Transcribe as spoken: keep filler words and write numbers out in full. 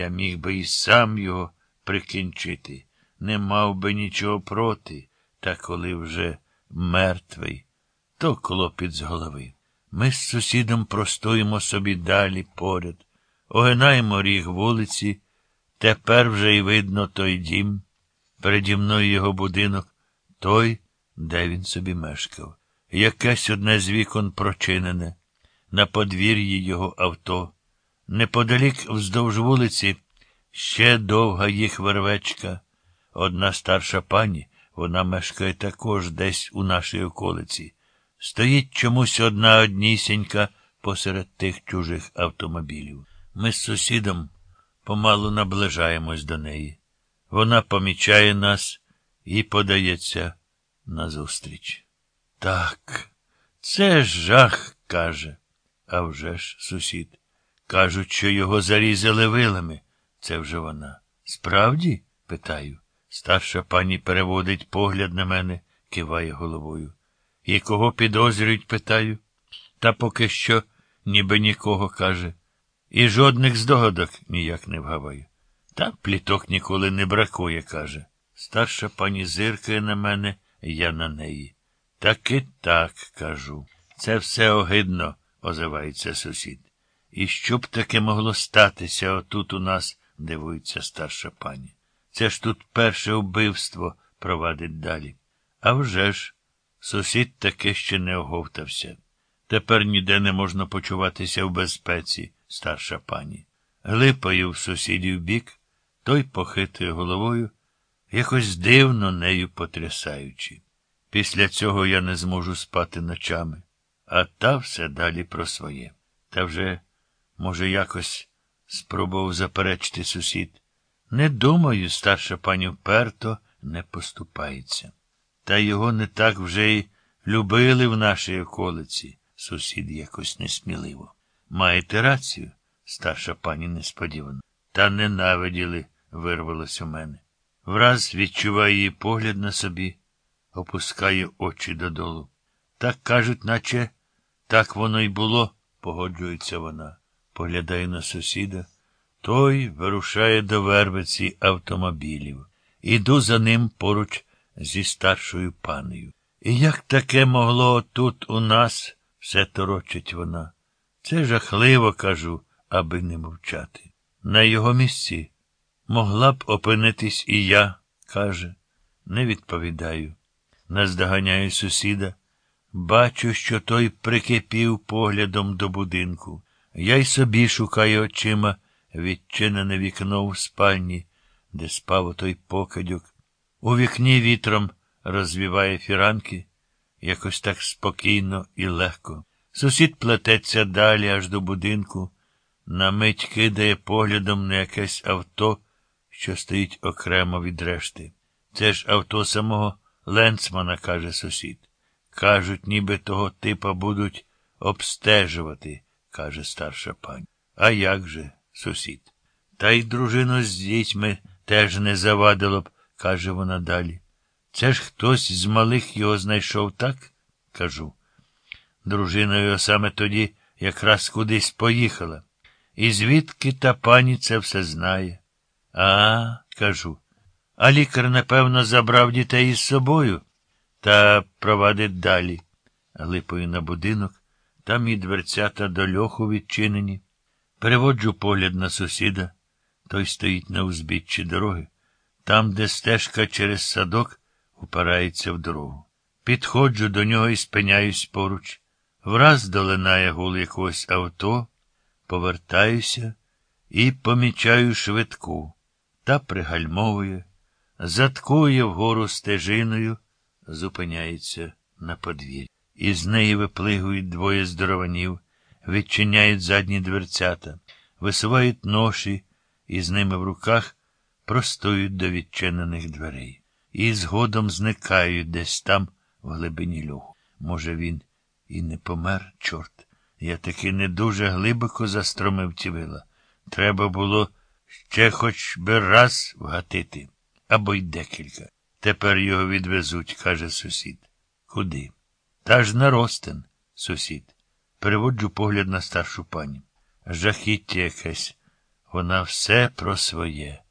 Я міг би і сам його прикінчити, не мав би нічого проти, та коли вже мертвий, то клопіт з голови. Ми з сусідом простоїмо собі далі поряд, огинаємо ріг вулиці, тепер вже й видно той дім, переді мною його будинок, той, де він собі мешкав. Якесь одне з вікон прочинене, на подвір'ї його авто. Неподалік вздовж вулиці ще довга їх вервечка. Одна старша пані, вона мешкає також десь у нашій околиці. Стоїть чомусь одна однісінька посеред тих чужих автомобілів. Ми з сусідом помалу наближаємось до неї. Вона помічає нас і подається назустріч. Так, це жах, каже. А вже ж, сусід. Кажуть, що його зарізали вилами. Це вже вона. Справді? Питаю. Старша пані переводить погляд на мене, киває головою. І кого підозрюють, питаю. Та поки що ніби нікого, каже. І жодних здогадок ніяк не вгаваю. Та пліток ніколи не бракує, каже. Старша пані зиркає на мене, я на неї. Таки так, кажу. Це все огидно, озивається сусід. І що б таке могло статися отут у нас, дивується старша пані. Це ж тут перше вбивство, провадить далі. А вже ж, сусід таки ще не оговтався. Тепер ніде не можна почуватися в безпеці, старша пані. Глипаю в сусідів бік, той похитує головою, якось дивно нею потрясаючи. Після цього я не зможу спати ночами, а та все далі про своє. Та вже, може, якось спробував заперечити сусід. Не думаю, старша пані вперто не поступається. Та його не так вже й любили в нашій околиці, сусід якось несміливо. Маєте рацію, старша пані несподівано. Та ненавиділи, вирвалось у мене. Враз відчуваю її погляд на собі, опускає очі додолу. Так кажуть, наче так воно й було, погоджується вона. Поглядає на сусіда. Той вирушає до вервиці автомобілів. Іду за ним поруч зі старшою панею. І як таке могло тут у нас, все торочить вона. Це жахливо, кажу, аби не мовчати. На його місці могла б опинитись і я, каже. Не відповідаю. Наздоганяю сусіда. Бачу, що той прикипів поглядом до будинку. Я й собі шукаю очима відчинене вікно в спальні, де спав отой покидьок. У вікні вітром розвіває фіранки, якось так спокійно і легко. Сусід плететься далі аж до будинку, на мить кидає поглядом на якесь авто, що стоїть окремо від решти. Це ж авто самого Ленцмана, каже сусід. Кажуть, ніби того типа будуть обстежувати, каже старша пані. А як же, сусід? Та й дружину з дітьми теж не завадило б, каже вона далі. Це ж хтось з малих його знайшов, так? Кажу. Дружина його саме тоді якраз кудись поїхала. І звідки та пані це все знає? А, кажу. А лікар, напевно, забрав дітей із собою та провадить далі. Глипаю на будинок, там і дверцята до льоху відчинені. Переводжу погляд на сусіда. Той стоїть на узбіччі дороги. Там, де стежка через садок, упирається в дорогу. Підходжу до нього і спиняюсь поруч. Враз долинає гул якогось авто, повертаюся і помічаю швидку. Та пригальмовує, заткує вгору стежиною, зупиняється на подвір'ї. Із неї виплигують двоє здорованів, відчиняють задні дверцята, висувають ноші і з ними в руках простують до відчинених дверей. І згодом зникають десь там, в глибині льоху. Може, він і не помер, чорт. Я таки не дуже глибоко застромив ті вила. Треба було ще хоч би раз вгатити, або й декілька. Тепер його відвезуть, каже сусід. Куди? Та ж на Ростин, сусід. Переводжу погляд на старшу пані. Жахіття якесь. Вона все про своє.